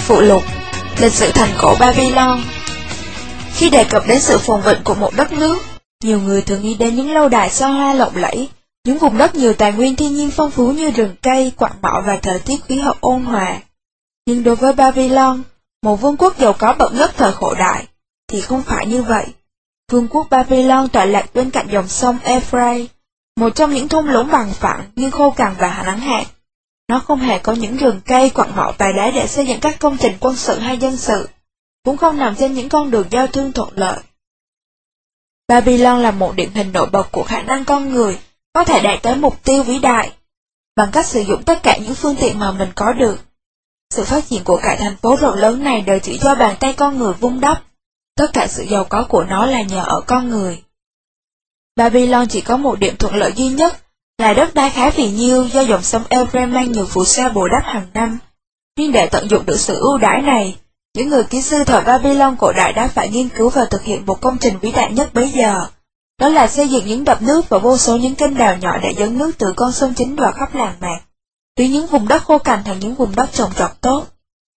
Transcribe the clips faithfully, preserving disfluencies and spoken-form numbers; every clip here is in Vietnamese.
Phụ lục: Lịch sử thành cổ Babylon. Khi đề cập đến sự phồn vinh của một đất nước, nhiều người thường nghĩ đến những lâu đài xa hoa lộng lẫy, những vùng đất nhiều tài nguyên thiên nhiên phong phú như rừng cây, quặng mỏ và thời tiết khí hậu ôn hòa. Nhưng đối với Babylon, một vương quốc giàu có bậc nhất thời cổ đại, thì không phải như vậy. Vương quốc Babylon tọa lạc bên cạnh dòng sông Euphrates, một trong những thung lũng bằng phẳng nhưng khô cằn và nắng hạn. Nó không hề có những rừng cây, quặng mỏ tài đá để xây dựng các công trình quân sự hay dân sự, cũng không nằm trên những con đường giao thương thuận lợi. Babylon là một điển hình nổi bật của khả năng con người có thể đạt tới mục tiêu vĩ đại, bằng cách sử dụng tất cả những phương tiện mà mình có được. Sự phát triển của cả thành phố rộng lớn này đều chỉ do bàn tay con người vun đắp, tất cả sự giàu có của nó là nhờ ở con người. Babylon chỉ có một điểm thuận lợi duy nhất, là đất đai khá phì nhiêu do dòng sông Euphrates mang nhiều phù sa bồi đắp hàng năm. Nhưng để tận dụng được sự ưu đãi này, những người kỹ sư thời Babylon cổ đại đã phải nghiên cứu và thực hiện một công trình vĩ đại nhất bấy giờ, đó là xây dựng những đập nước và vô số những kênh đào nhỏ để dẫn nước từ con sông chính vào khắp làng mạc, từ những vùng đất khô cằn thành những vùng đất trồng trọt tốt.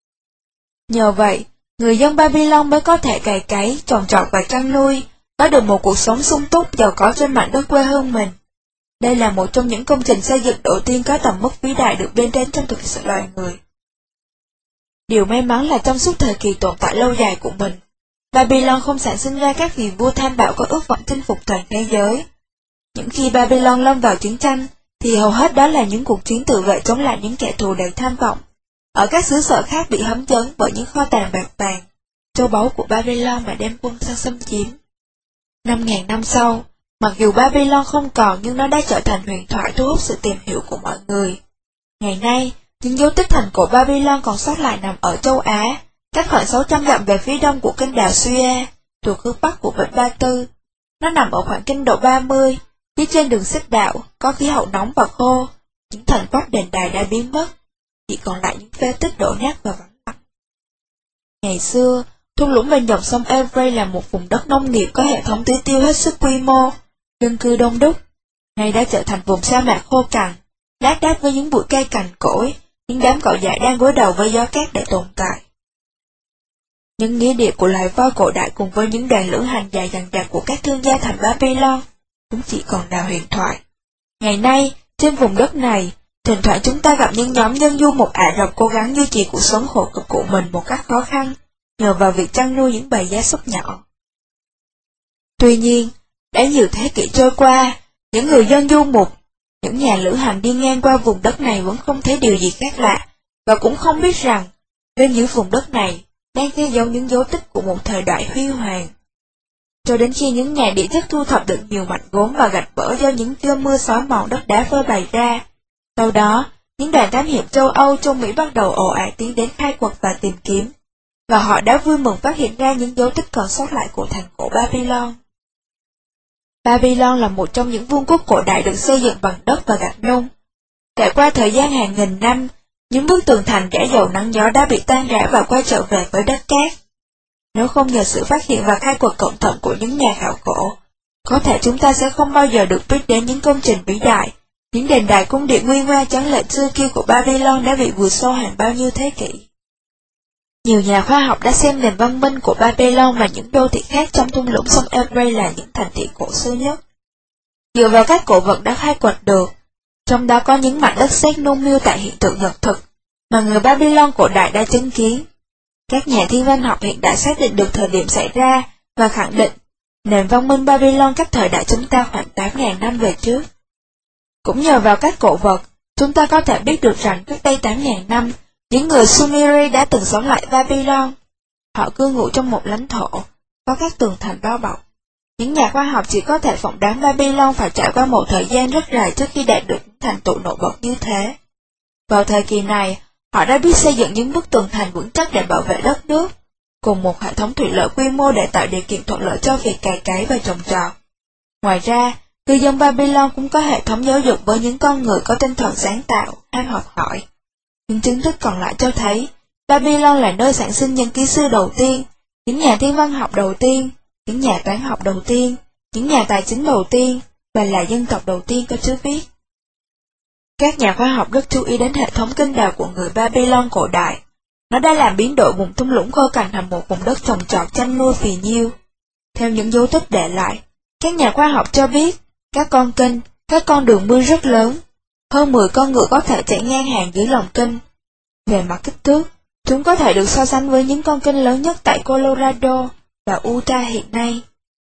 Nhờ vậy, người dân Babylon mới có thể cày cấy, trồng trọt và chăn nuôi, có được một cuộc sống sung túc giàu có trên mảnh đất quê hương mình. Đây là một trong những công trình xây dựng đầu tiên có tầm mức vĩ đại được biết đến trong lịch sử loài người. Điều may mắn là trong suốt thời kỳ tồn tại lâu dài của mình, Babylon không sản sinh ra các vị vua tham bạo có ước vọng chinh phục toàn thế giới. Những khi Babylon lâm vào chiến tranh, thì hầu hết đó là những cuộc chiến tự vệ chống lại những kẻ thù đầy tham vọng. Ở các xứ sở khác bị hấm chấn bởi những kho tàng bạc vàng, châu báu của Babylon mà đem quân sang xâm chiếm. Năm ngàn năm sau, mặc dù Babylon không còn nhưng nó đã trở thành huyền thoại thu hút sự tìm hiểu của mọi người. Ngày nay, những dấu tích thành cổ Babylon còn sót lại nằm ở châu Á, cách khoảng sáu trăm dặm về phía đông của kênh đào Suez, thuộc hướng bắc của vịnh Ba Tư. Nó nằm ở khoảng kinh độ ba mươi, phía trên đường xích đạo, có khí hậu nóng và khô. Những thành vóc đền đài đã biến mất, chỉ còn lại những phế tích đổ nát và vắng lặng. Ngày xưa, thung lũng bên dòng sông Euphrates là một vùng đất nông nghiệp có hệ thống tưới tiêu hết sức quy mô, dân cư đông đúc. Nay đã trở thành vùng sa mạc khô cằn, lác đác với những bụi cây cành cỗi, những đám cỏ dại đang gối đầu với gió cát để tồn tại. Những nghĩa địa của loài voi cổ đại cùng với những đoàn lữ hành dài dằng dặc của các thương gia thành Babylon cũng chỉ còn là huyền thoại. Ngày nay, trên vùng đất này, thỉnh thoảng chúng ta gặp những nhóm dân du mục Ả Rập cố gắng duy trì cuộc sống khổ cực của mình một cách khó khăn, nhờ vào việc chăn nuôi những bầy gia súc nhỏ. Tuy nhiên, đã nhiều thế kỷ trôi qua, những người dân du mục, những nhà lữ hành đi ngang qua vùng đất này vẫn không thấy điều gì khác lạ, và cũng không biết rằng, bên dưới vùng đất này, đang che giấu những dấu tích của một thời đại huy hoàng. Cho đến khi những nhà địa chất thu thập được nhiều mảnh gốm và gạch vỡ do những cơn mưa xói mòn đất đá phơi bày ra, sau đó, những đoàn thám hiểm châu Âu, châu Mỹ bắt đầu ồ ạt tiến đến khai quật và tìm kiếm, và họ đã vui mừng phát hiện ra những dấu tích còn sót lại của thành cổ Babylon. Babylon là một trong những vương quốc cổ đại được xây dựng bằng đất và gạch nung. Trải qua thời gian hàng nghìn năm, những bức tường thành rẽ dầu nắng gió đã bị tan rã và quay trở về với đất cát. Nếu không nhờ sự phát hiện và khai quật cẩn thận của những nhà khảo cổ, có thể chúng ta sẽ không bao giờ được biết đến những công trình vĩ đại, những đền đài cung điện nguy nga tráng lệ xưa kia của Babylon đã bị vùi sâu hàng bao nhiêu thế kỷ. Nhiều nhà khoa học đã xem nền văn minh của Babylon và những đô thị khác trong thung lũng sông Euphrates là những thành thị cổ xưa nhất. Dựa vào các cổ vật đã khai quật được, trong đó có những mảnh đất sét nung miêu tả hiện tượng nhật thực mà người Babylon cổ đại đã chứng kiến. Các nhà thiên văn học hiện đại xác định được thời điểm xảy ra và khẳng định nền văn minh Babylon cách thời đại chúng ta khoảng tám nghìn năm về trước. Cũng nhờ vào các cổ vật, chúng ta có thể biết được rằng cách đây tám nghìn năm, những người Sumeri đã từng sống lại Babylon. Họ cư ngụ trong một lãnh thổ, có các tường thành bao bọc. Những nhà khoa học chỉ có thể phỏng đoán Babylon phải trải qua một thời gian rất dài trước khi đạt được những thành tựu nổi bật như thế. Vào thời kỳ này, họ đã biết xây dựng những bức tường thành vững chắc để bảo vệ đất nước, cùng một hệ thống thủy lợi quy mô để tạo điều kiện thuận lợi cho việc cày cấy và trồng trọt. Ngoài ra, cư dân Babylon cũng có hệ thống giáo dục với những con người có tinh thần sáng tạo, ham học hỏi. Những chứng tích còn lại cho thấy, Babylon là nơi sản sinh những kỹ sư đầu tiên, những nhà thiên văn học đầu tiên, những nhà toán học đầu tiên, những nhà tài chính đầu tiên, và là dân tộc đầu tiên có chữ viết. Các nhà khoa học rất chú ý đến hệ thống kênh đào của người Babylon cổ đại. nó đã làm biến đổi vùng thung lũng khô cằn thành một vùng đất trồng trọt chăn nuôi phì nhiêu. Theo những dấu tích để lại, các nhà khoa học cho biết, các con kênh, các con đường mưa rất lớn, hơn mười con ngựa có thể chạy ngang hàng dưới lòng kênh. Về mặt kích thước, chúng có thể được so sánh với những con kênh lớn nhất tại Colorado và Utah hiện nay.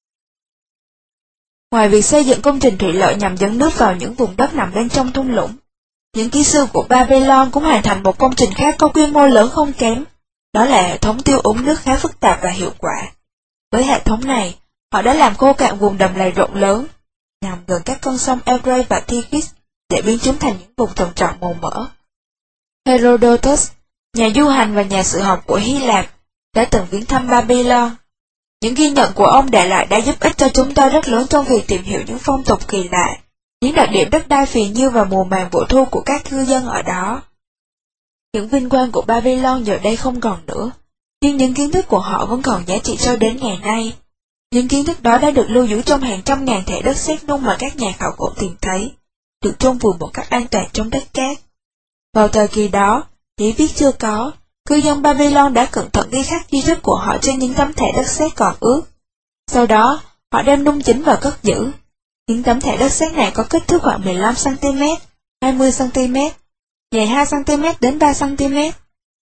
Ngoài việc xây dựng công trình thủy lợi nhằm dẫn nước vào những vùng đất nằm bên trong thung lũng, những kỹ sư của Babylon cũng hoàn thành một công trình khác có quy mô lớn không kém, đó là hệ thống tiêu úng nước khá phức tạp và hiệu quả. Với hệ thống này, họ đã làm khô cạn vùng đầm lầy rộng lớn, nằm gần các con sông Euphrates và Tigris để biến chúng thành những vùng trồng trọt màu mỡ. Herodotus, nhà du hành và nhà sử học của Hy Lạp, đã từng viếng thăm Babylon. Những ghi nhận của ông để lại đã giúp ích cho chúng ta rất lớn trong việc tìm hiểu những phong tục kỳ lạ, những đặc điểm đất đai phì nhiêu và mùa màng bội thu của các cư dân ở đó. Những vinh quang của Babylon giờ đây không còn nữa, nhưng những kiến thức của họ vẫn còn giá trị cho đến ngày nay. Những kiến thức đó đã được lưu giữ trong hàng trăm ngàn thẻ đất sét nung mà các nhà khảo cổ tìm thấy, được chôn vùi một cách an toàn trong đất cát. Vào thời kỳ đó, giấy viết chưa có, cư dân Babylon đã cẩn thận ghi khắc tri thức của họ trên những tấm thẻ đất sét còn ướt. Sau đó, họ đem nung chín và cất giữ. Những tấm thẻ đất sét này có kích thước khoảng mười lăm xăng ti mét, hai mươi xăng ti mét, dày hai xăng ti mét đến ba xăng ti mét.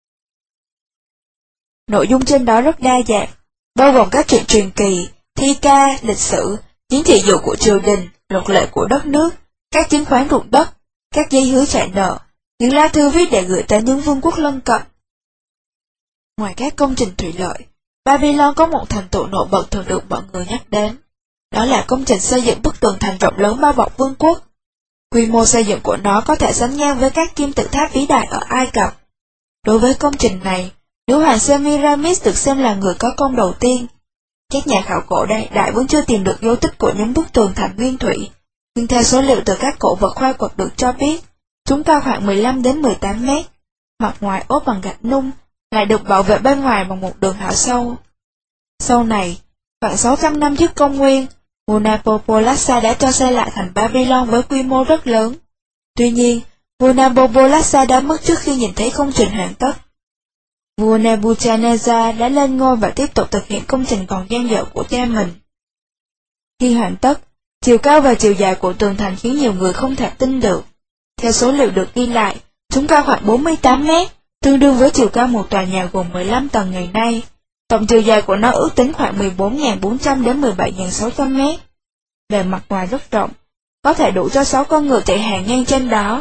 Nội dung trên đó rất đa dạng, bao gồm các chuyện truyền kỳ, thi ca, lịch sử, những thị dụ của triều đình, luật lệ của đất nước, các chứng khoán ruộng đất, các giấy hứa trả nợ, những lá thư viết để gửi tới những vương quốc lân cận. Ngoài các công trình thủy lợi, Babylon có một thành tựu nổi bật thường được mọi người nhắc đến. Đó là công trình xây dựng bức tường thành rộng lớn bao bọc vương quốc. Quy mô xây dựng của nó có thể sánh ngang với các kim tự tháp vĩ đại ở Ai Cập. Đối với công trình này, nữ hoàng Semiramis được xem là người có công đầu tiên. Các nhà khảo cổ đại đại vẫn chưa tìm được dấu tích của những bức tường thành nguyên thủy, nhưng theo số liệu từ các cổ vật khai quật được cho biết, chúng cao khoảng mười lăm đến mười tám mét, mặt ngoài ốp bằng gạch nung, lại được bảo vệ bên ngoài bằng một đường hào sâu. Sau này, khoảng sáu trăm năm trước công nguyên, vua Nabopolassar đã cho xây lại thành Babylon với quy mô rất lớn. Tuy nhiên, vua Nabopolassar đã mất trước khi nhìn thấy công trình hoàn tất. Vua Nebuchadnezzar đã lên ngôi và tiếp tục thực hiện công trình còn dang dở của cha mình. Khi hoàn tất, chiều cao và chiều dài của tường thành khiến nhiều người không thể tin được. Theo số liệu được ghi lại, chúng cao khoảng bốn mươi tám mét, tương đương với chiều cao một tòa nhà gồm mười lăm tầng ngày nay. Tổng chiều dài của nó ước tính khoảng mười bốn nghìn bốn trăm đến mười bảy nghìn sáu trăm mét. Bề mặt ngoài rất rộng, có thể đủ cho sáu con ngựa chạy hàng ngang trên đó.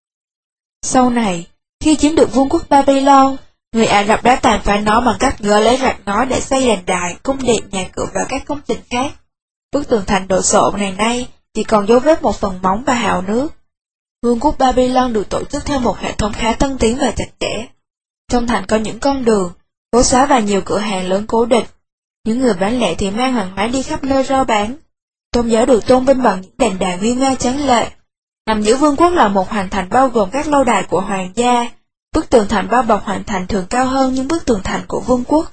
Sau này, khi chiếm được vương quốc Babylon, người Ả Rập đã tàn phá nó bằng cách gỡ lấy rạch nó để xây đền đài, cung điện, nhà cửa và các công trình khác. Bức tường thành đồ sộ ngày nay chỉ còn dấu vết một phần móng và hào nước. Vương quốc Babylon được tổ chức theo một hệ thống khá tân tiến và chặt chẽ. Trong thành có những con đường, phố xá và nhiều cửa hàng lớn cố định. Những người bán lẻ thì mang hàng hóa đi khắp nơi rao bán. Tôn giáo được tôn vinh bằng những đền đài nguy nga tráng lệ. Nằm giữa vương quốc là một hoàng thành bao gồm các lâu đài của hoàng gia. Bức tường thành bao bọc hoàng thành thường cao hơn những bức tường thành của vương quốc.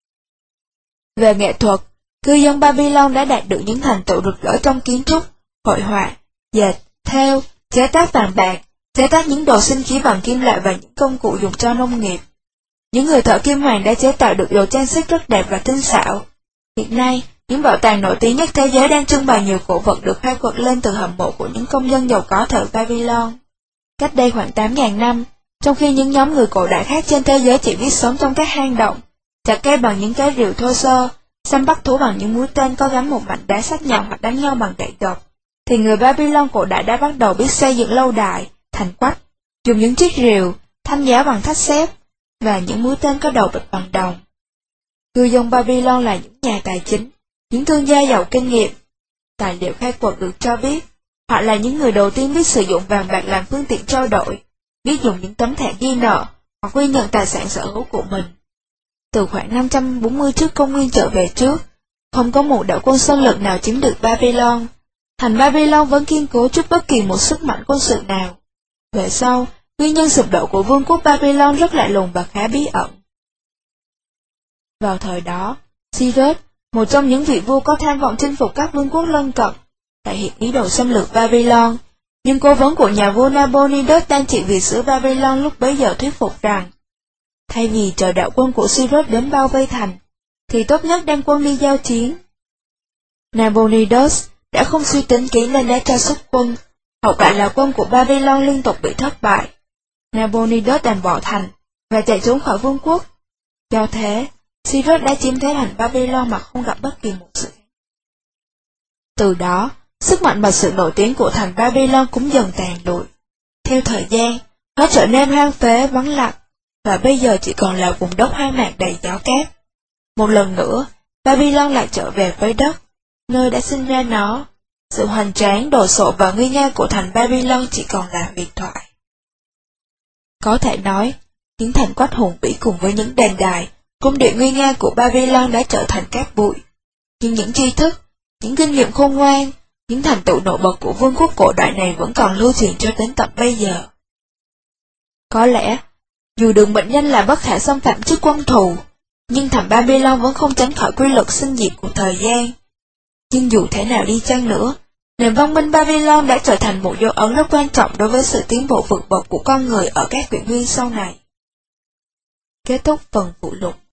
Về nghệ thuật, cư dân Babylon đã đạt được những thành tựu rực rỡ trong kiến trúc, hội họa, dệt, thêu, chế tác vàng bạc, chế tác những đồ sinh khí bằng kim loại và những công cụ dùng cho nông nghiệp. Những người thợ kim hoàn đã chế tạo được đồ trang sức rất đẹp và tinh xảo. Hiện nay, những bảo tàng nổi tiếng nhất thế giới đang trưng bày nhiều cổ vật được khai quật lên từ hầm mộ của những công dân giàu có thời Babylon. Cách đây khoảng tám nghìn năm, trong khi những nhóm người cổ đại khác trên thế giới chỉ biết sống trong các hang động, chặt cây bằng những cái rìu thô sơ, săn bắt thú bằng những mũi tên có gắn một mảnh đá sắc nhọn hoặc đánh nhau bằng gậy gộc, thì người Babylon cổ đại đã bắt đầu biết xây dựng lâu đài, thành quách, dùng những chiếc rìu, thanh giáo bằng thách xếp, và những mũi tên có đầu bịch bằng đồng. Cư dân Babylon là những nhà tài chính, những thương gia giàu kinh nghiệm. Tài liệu khai quật được cho biết, họ là những người đầu tiên biết sử dụng vàng bạc làm phương tiện trao đổi, biết dùng những tấm thẻ ghi nợ, hoặc ghi nhận tài sản sở hữu của mình. Từ khoảng năm trăm bốn mươi trước công nguyên trở về trước, không có một đạo quân xâm lược nào chiếm được Babylon. Thành Babylon vẫn kiên cố trước bất kỳ một sức mạnh quân sự nào. Về sau, nguyên nhân sụp đổ của vương quốc Babylon rất lạ lùng và khá bí ẩn. Vào thời đó, Cyrus, một trong những vị vua có tham vọng chinh phục các vương quốc lân cận, thể hiện ý đồ xâm lược Babylon, nhưng cố vấn của nhà vua Nabonidus đang trị vì xứ Babylon lúc bấy giờ thuyết phục rằng Thay vì chờ đạo quân của Cyrus đến bao vây thành, thì tốt nhất đem quân đi giao chiến. Nabonidus đã không suy tính kỹ nên đã cho xuất quân, hậu quả là quân của Babylon liên tục bị thất bại. Nabonidus đành bỏ thành, và chạy trốn khỏi vương quốc. Do thế, Cyrus đã chiếm thế thành Babylon mà không gặp bất kỳ một sự. Từ đó, sức mạnh và sự nổi tiếng của thành Babylon cũng dần tàn lụi. Theo thời gian, nó trở nên hoang phế, vắng lặng, và bây giờ chỉ còn là vùng đất hoang mạc đầy gió cát. Một lần nữa, Babylon lại trở về với đất, nơi đã sinh ra nó. Sự hoành tráng, đồ sộ và nguy nga của thành Babylon chỉ còn là huyền thoại. Có thể nói, những thành quách hùng vĩ cùng với những đền đài, cung điện nguy nga của Babylon đã trở thành cát bụi. Nhưng những tri thức, những kinh nghiệm khôn ngoan, những thành tựu nổi bật của vương quốc cổ đại này vẫn còn lưu truyền cho đến tận bây giờ. Có lẽ, dù được mệnh danh là bất khả xâm phạm trước quân thù, nhưng thành Babylon vẫn không tránh khỏi quy luật sinh diệt của thời gian. Nhưng dù thế nào đi chăng nữa, nền văn minh Babylon đã trở thành một dấu ấn rất quan trọng đối với sự tiến bộ vượt bậc của con người ở các kỷ nguyên sau này. Kết thúc phần phụ lục.